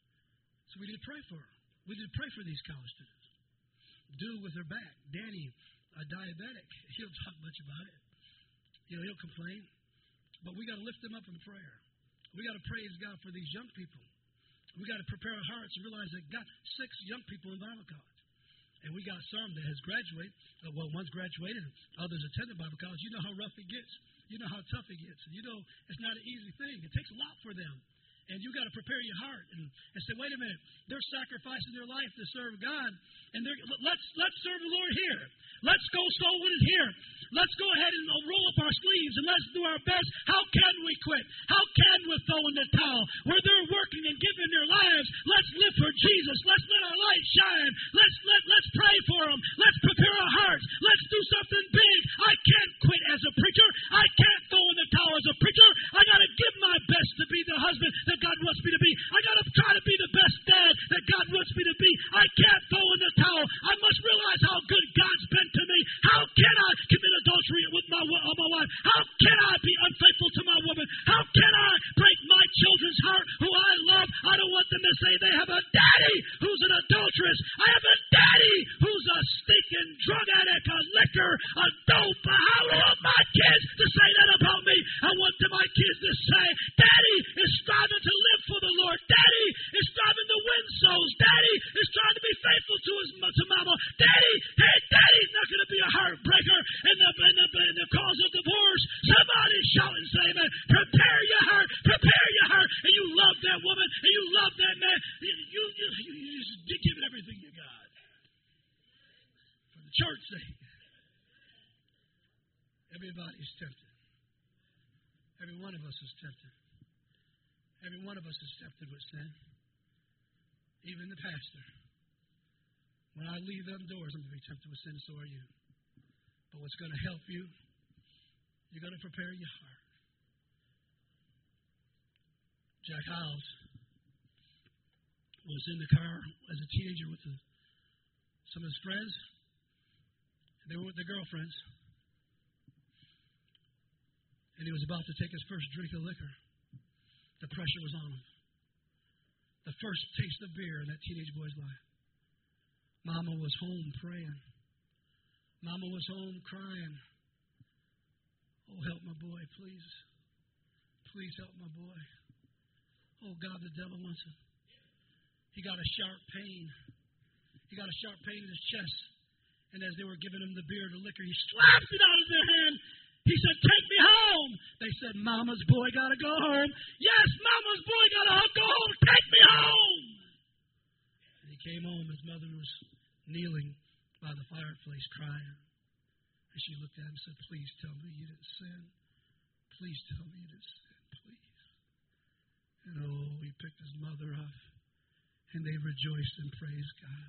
So we need to pray for her. We need to pray for these college students. Do with her back. Danny, a diabetic, he'll talk much about it. He'll complain, but we got to lift them up in prayer. We got to praise God for these young people. We got to prepare our hearts and realize that God, 6 young people in Bible college. And we got some that has graduated. Well, one's graduated, others attended Bible college. You know how rough it gets. You know how tough it gets. And you know it's not an easy thing. It takes a lot for them. And you got to prepare your heart and say, wait a minute, they're sacrificing their life to serve God. And let's serve the Lord here. Let's go soul winning here. Let's go ahead and roll up our sleeves and let's do our best. How can we quit? How can we throw in the towel? Where they're working and giving their lives, let's live for Jesus. Let's let our light shine. Let's pray for them. Let's prepare our hearts. Let's do something big. I can't quit as a preacher. I can't throw in the towel as a preacher. I got to give my best to be the husband that God wants me to be. I got to try to be the best dad that God wants me to be. I can't throw in the towel. I must realize how good God's been to me. How can I commit adultery with my wife? How can I be unfaithful to my woman? How can I break my children's heart who I love? I don't want them to say they have a daddy who's an adulteress. I have a daddy who's a stinking drug addict, a liquor, a dope. I don't want my kids to say that about me. I want my kids to say, Daddy is striving to live for the Lord. Daddy is striving to win souls. Daddy is trying to be faithful to mama. Daddy's not going to be a heartbreaker in the cause of divorce. Somebody shout and say, amen. Prepare your heart, and you love that woman, and you love that man. You just give it everything you got. For the church's sake. Everybody's tempted. Every one of us is tempted. Every one of us is tempted with sin. Even the pastor. When I leave them doors, I'm going to be tempted with sin, so are you. But what's going to help you, you're going to prepare your heart. Jack Howes was in the car as a teenager with some of his friends. They were with their girlfriends. And he was about to take his first drink of liquor. The pressure was on him. The first taste of beer in that teenage boy's life. Mama was home praying. Mama was home crying. Oh, help my boy, please. Please help my boy. Oh, God, the devil wants him. He got a sharp pain. He got a sharp pain in his chest. And as they were giving him the beer, the liquor, he slapped it out of their hand. He said, take me home. They said, Mama's boy got to go home. Yes, Mama's boy got to go home. Take me home. And he came home. His mother was kneeling by the fireplace crying. And she looked at him and said, please tell me you didn't sin. Please tell me you didn't sin, please. And oh, he picked his mother up. And they rejoiced and praised God.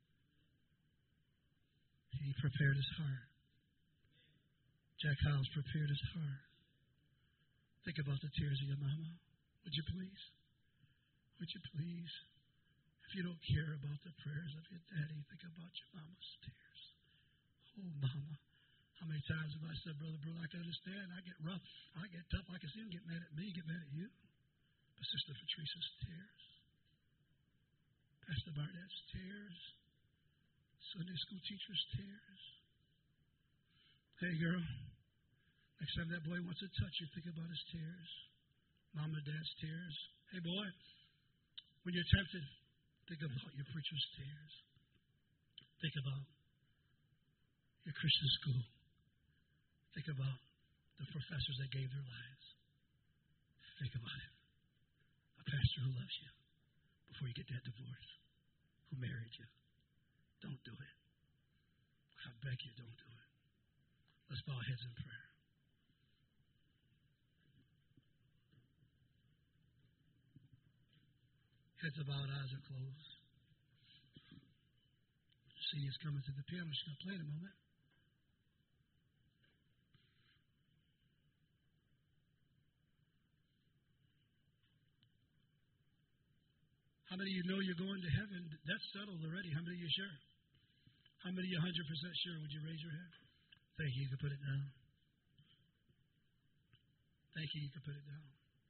He prepared his heart. Jack Hyles prepared his heart. Think about the tears of your mama. Would you please? Would you please? If you don't care about the prayers of your daddy, think about your mama's tears. Oh, mama. How many times have I said, brother, I can understand. I get rough. I get tough. I can see him get mad at me, get mad at you. But Sister Patrice's tears. Pastor Barnett's tears. Sunday school teacher's tears. Hey, girl. Next time that boy wants to touch you, think about his tears. Mom and dad's tears. Hey, boy. When you're tempted, think about your preacher's tears. Think about your Christian school. Think about the professors that gave their lives. Think about it. A pastor who loves you before you get that divorce, who married you. Don't do it. I beg you, don't do it. Let's bow our heads in prayer. Heads are bowed, eyes are closed. See, is coming to the piano. She's going to play in a moment. How many of you know you're going to heaven? That's settled already. How many of you are sure? How many of you 100% sure? Would you raise your hand? Thank you. You can put it down. Thank you. You can put it down.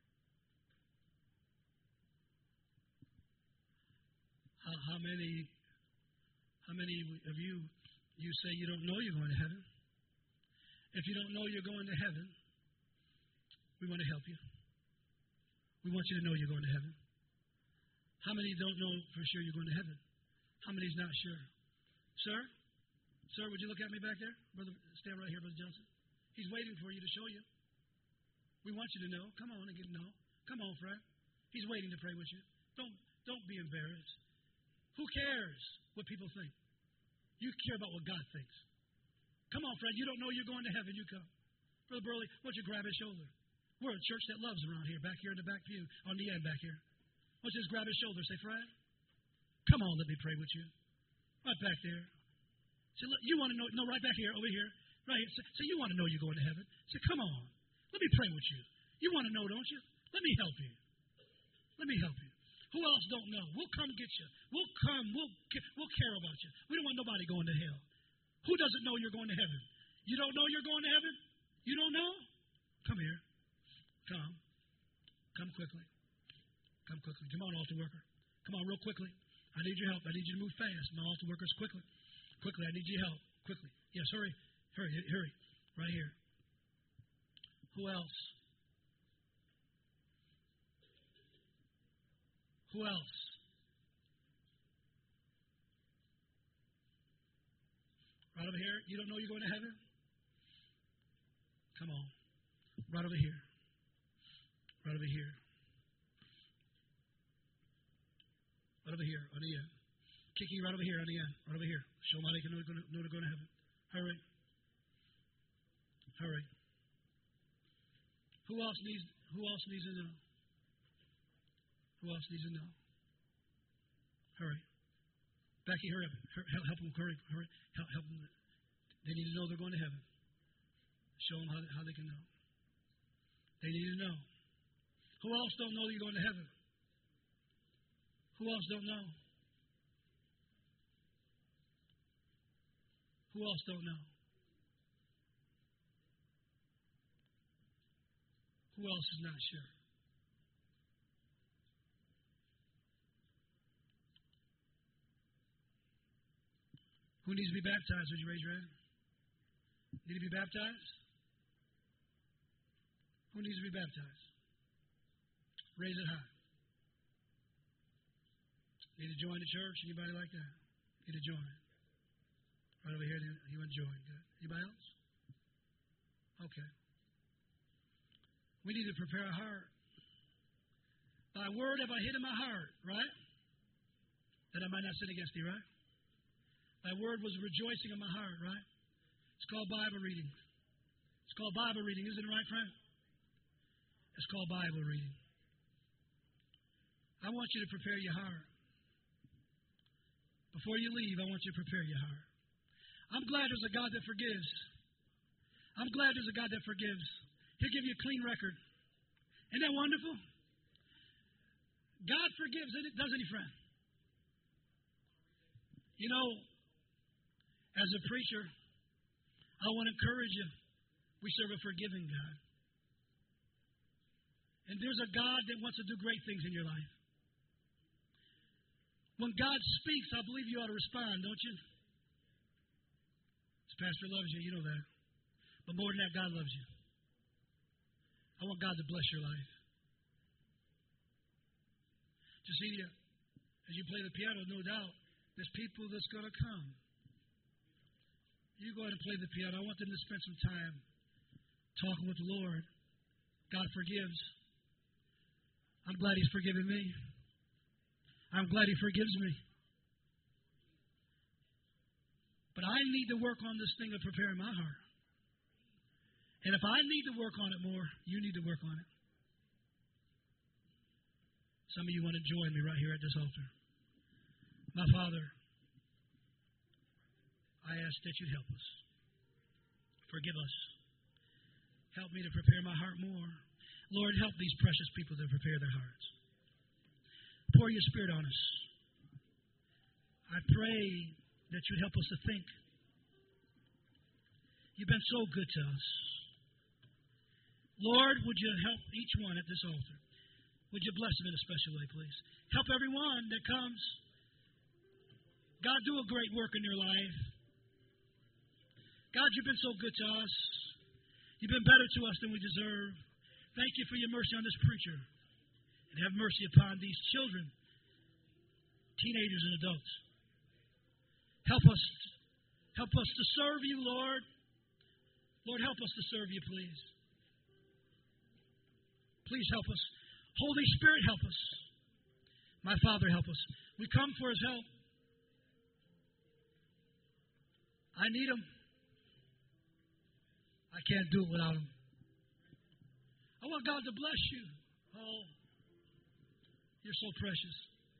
How many of you say you don't know you're going to heaven? If you don't know you're going to heaven, we want to help you. We want you to know you're going to heaven. How many don't know for sure you're going to heaven? How many's not sure? Sir? Sir, would you look at me back there? Brother, stand right here, Brother Johnson. He's waiting for you to show you. We want you to know. Come on and get to know. Come on, friend. He's waiting to pray with you. Don't be embarrassed. Who cares what people think? You care about what God thinks. Come on, friend. You don't know you're going to heaven. You come. Brother Burley, why don't you grab his shoulder? We're a church that loves around here, back here in the back pew, on the end back here. Why don't you just grab his shoulder? Say, friend, come on, let me pray with you. Right back there. Say, look, you want to know? No, right back here, over here. Right here. Say, you want to know you're going to heaven? Say, come on. Let me pray with you. You want to know, don't you? Let me help you. Let me help you. Who else don't know? We'll come get you. We'll come. We'll care about you. We don't want nobody going to hell. Who doesn't know you're going to heaven? You don't know you're going to heaven? You don't know? Come here. Come. Come quickly. Come quickly. Come on, altar worker. Come on, real quickly. I need your help. I need you to move fast. My altar workers, quickly. Quickly, I need your help. Quickly. Yes, hurry. Hurry, hurry. Right here. Who else? Who else? Right over here. You don't know you're going to heaven? Come on. Right over here. Right over here. Right over here, on the end. Kiki, right over here, on the end. Right over here. Show them how they can know they're going to heaven. Hurry. Hurry. Who else needs to know? Who else needs to know? Hurry. Becky, hurry up. Help them. Hurry. Help them. They need to know they're going to heaven. Show them how they can know. They need to know. Who else don't know you're going to heaven? Who else don't know? Who else don't know? Who else is not sure? Who needs to be baptized? Would you raise your hand? Need to be baptized? Who needs to be baptized? Raise it high. Need to join the church? Anybody like that? Need to join. Right over here, you want to join. Good. Anybody else? Okay. We need to prepare our heart. Thy word have I hid in my heart, right? That I might not sin against thee, right? Thy word was rejoicing in my heart, right? It's called Bible reading. It's called Bible reading, isn't it right, friend? It's called Bible reading. I want you to prepare your heart. Before you leave, I want you to prepare your heart. I'm glad there's a God that forgives. I'm glad there's a God that forgives. He'll give you a clean record. Isn't that wonderful? God forgives, doesn't he, friend? You know, as a preacher, I want to encourage you. We serve a forgiving God. And there's a God that wants to do great things in your life. When God speaks, I believe you ought to respond, don't you? This pastor loves you, you know that. But more than that, God loves you. I want God to bless your life. You see, as you play the piano, no doubt, there's people that's going to come. You go ahead and play the piano. I want them to spend some time talking with the Lord. God forgives. I'm glad he's forgiven me. I'm glad he forgives me. But I need to work on this thing of preparing my heart. And if I need to work on it more, you need to work on it. Some of you want to join me right here at this altar. My Father, I ask that you help us. Forgive us. Help me to prepare my heart more. Lord, help these precious people to prepare their hearts. Pour your Spirit on us. I pray that you'd help us to think. You've been so good to us. Lord, would you help each one at this altar? Would you bless them in a special way, please? Help everyone that comes. God, do a great work in their life. God, you've been so good to us. You've been better to us than we deserve. Thank you for your mercy on this preacher. And have mercy upon these children, teenagers and adults. Help us to serve you, Lord. Lord, help us to serve you, please. Please help us. Holy Spirit, help us. My Father, help us. We come for his help. I need him. I can't do it without him. I want God to bless you. Oh, you're so precious.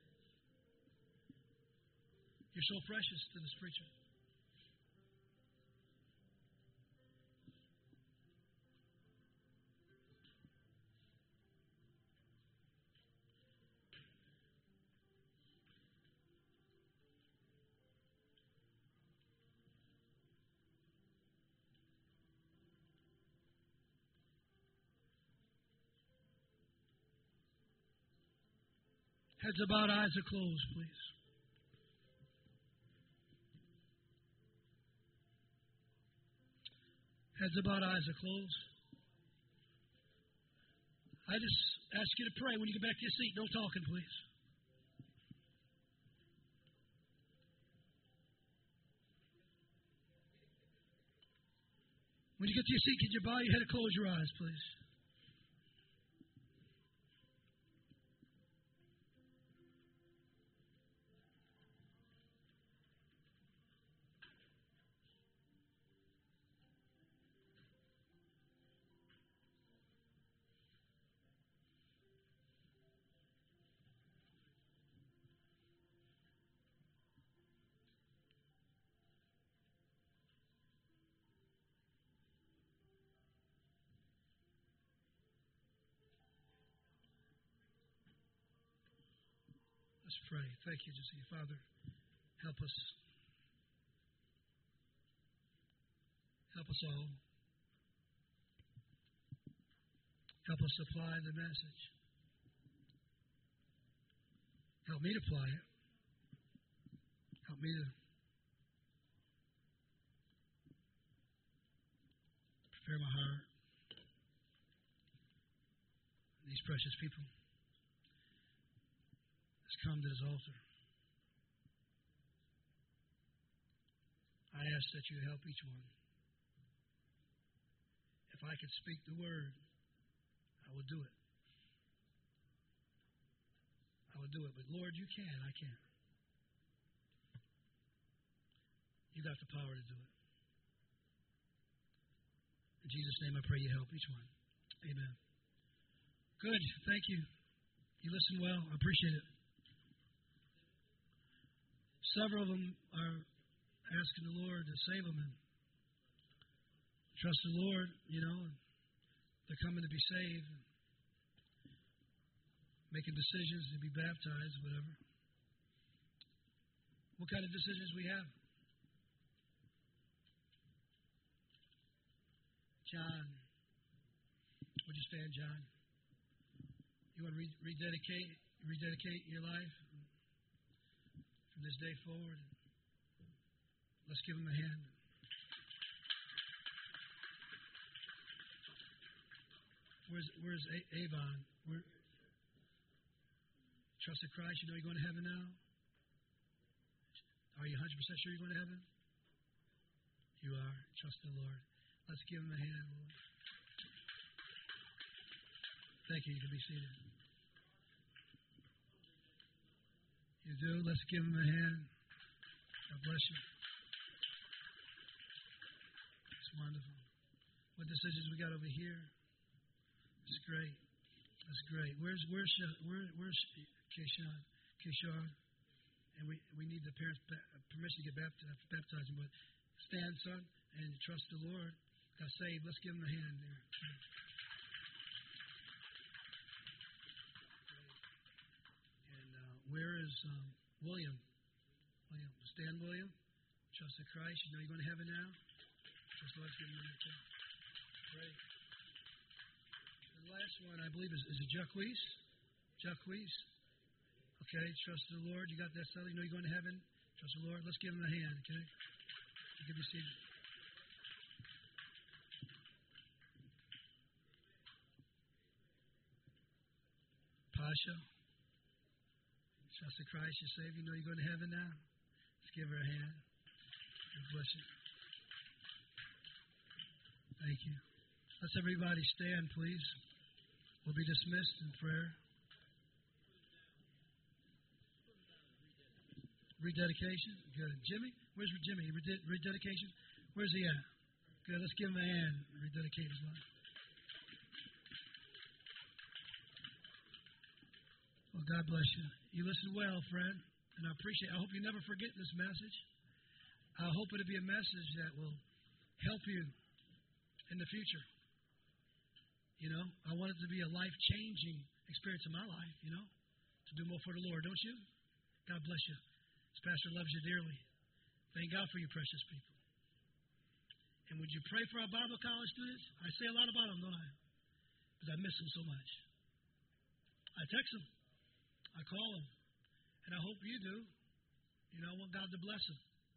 You're so precious to this preacher. Heads about, eyes are closed, please. Heads about, eyes are closed. I just ask you to pray when you get back to your seat. No talking, please. When you get to your seat, could you bow your head and close your eyes, please? Let's pray. Thank you, Jesus. Father, help us. Help us all. Help us apply the message. Help me to apply it. Help me to Prepare my heart. These precious people has come to this altar. I ask that you help each one. If I could speak the word, I would do it. I would do it. But Lord, you can. I can't. You got the power to do it. In Jesus' name, I pray you help each one. Amen. Good. Thank you. You listen well. I appreciate it. Several of them are asking the Lord to save them and trust the Lord, and they're coming to be saved, and making decisions to be baptized, whatever. What kind of decisions we have? John, would you stand, John? You want to rededicate your life from this day forward? Let's give him a hand. Where's Avon? Trusted Christ, you know you're going to heaven now? Are you 100% sure you're going to heaven? You are. Trust the Lord. Let's give him a hand, Lord. Thank you. You can be seated. You do? Let's give him a hand. God bless you. It's wonderful. What decisions we got over here? It's great. That's great. Where's Keyshawn? And we need the parents' permission to get baptized. But stand, son, and trust the Lord. Got saved. Let's give him a hand there. And where is William? Stand, William. Trust in Christ. You know you're going to heaven now. Trust the Lord. Give him a hand. Great. The last one, I believe, is it Jacquees? Jacquees. Okay, trust the Lord. You got that settled? You know you're going to heaven? Trust the Lord. Let's give him a hand, okay? You can be seated. Pasha. Trust in Christ, your Savior. You know you're going to heaven now? Let's give her a hand. God bless you. Thank you. Let's everybody stand, please. We'll be dismissed in prayer. Rededication. Good. Jimmy? Where's Jimmy? Rededication? Where's he at? Good. Let's give him a hand. Rededicate his life. Well, God bless you. You listen well, friend, and I appreciate it. I hope you never forget this message. I hope it'll be a message that will help you in the future. I want it to be a life-changing experience in my life, to do more for the Lord, don't you? God bless you. This pastor loves you dearly. Thank God for you, precious people. And would you pray for our Bible college students? I say a lot about them, don't I? Because I miss them so much. I text them. I call them. And I hope you do. I want God to bless them.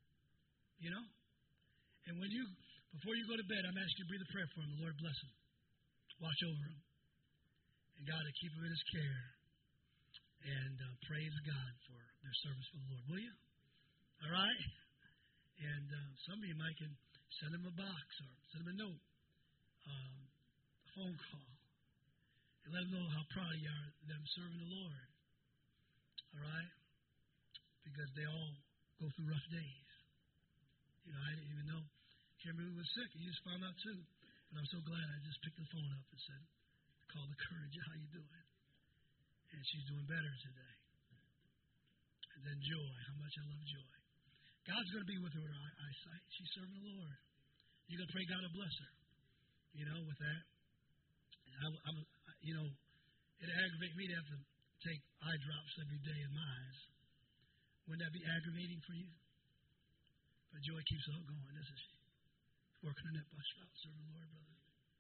And before you go to bed, I'm asking you to breathe a prayer for them. The Lord bless them. Watch over them. And God to keep them in his care. And praise God for their service for the Lord. Will you? All right? And some of you might can send them a box or send them a note, a phone call, and let them know how proud you are of them serving the Lord. All right? Because they all go through rough days. I didn't even know Kimberly was sick. You just found out too. But I'm so glad I just picked the phone up and said, call the Courage. How you doing? And she's doing better today. And then Joy. How much I love Joy. God's going to be with her eyesight. She's serving the Lord. You're going to pray God to bless her. With that. It aggravates me to have to take eye drops every day in my eyes. Wouldn't that be aggravating for you? But Joy keeps it all going, doesn't she? Working on that bus route, serving the Lord, brother.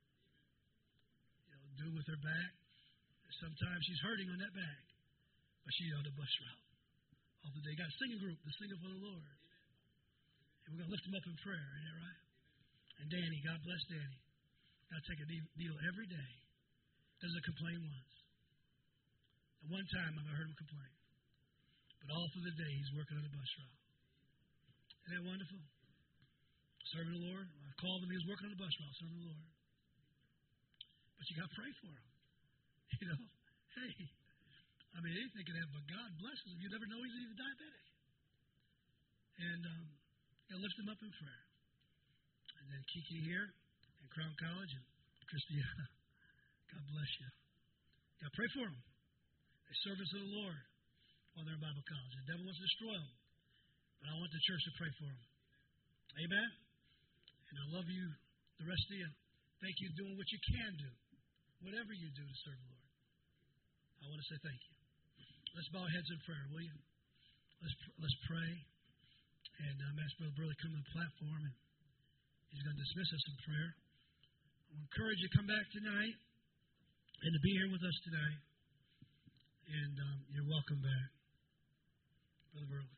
Do with her back. Sometimes she's hurting on that back, but she's on the bus route all the day. Got a singing group, the Singer for the Lord. And we're going to lift them up in prayer. Isn't that right? And Danny, God bless Danny. Got to take a needle every day. Doesn't complain once. At one time, I've heard him complain. But all through the day, he's working on the bus route. Isn't that wonderful? Serving the Lord. I called him. He was working on the bus route, serving the Lord. But you got to pray for him. You know, hey, I mean, anything can happen, but God blesses him. You never know he's even diabetic. And lift him up in prayer. And then Kiki here at Crown College and Christiana. God bless you. You got to pray for them. They're servants of the Lord while they're in Bible college. The devil wants to destroy them. But I want the church to pray for them. Amen? And I love you, the rest of you. Thank you for doing what you can do. Whatever you do to serve the Lord. I want to say thank you. Let's bow our heads in prayer, will you? Let's pray. And I'm asking Brother Burley to come to the platform, and he's going to dismiss us in prayer. I encourage you to come back tonight and to be here with us tonight. And you're welcome back. Brother Burley.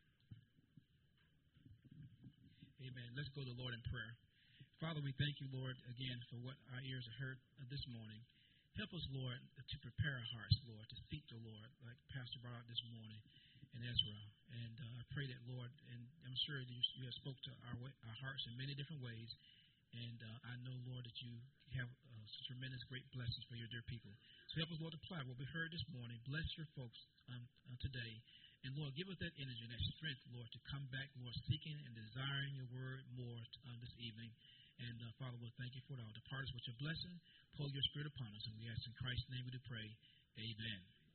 Amen. Let's go to the Lord in prayer. Father, we thank you, Lord, again for what our ears have heard this morning. Help us, Lord, to prepare our hearts, Lord, to seek the Lord, like Pastor brought out this morning in Ezra. And I pray that, Lord, and I'm sure that you have spoke to our hearts in many different ways. And I know, Lord, that you have tremendous great blessings for your dear people. So help us, Lord, to apply what we heard this morning. Bless your folks today. And, Lord, give us that energy and that strength, Lord, to come back, Lord, seeking and desiring your word more this evening. And, Father, we'll thank you for it all. Depart us with your blessing. Pour your spirit upon us. And we ask in Christ's name we do pray. Amen.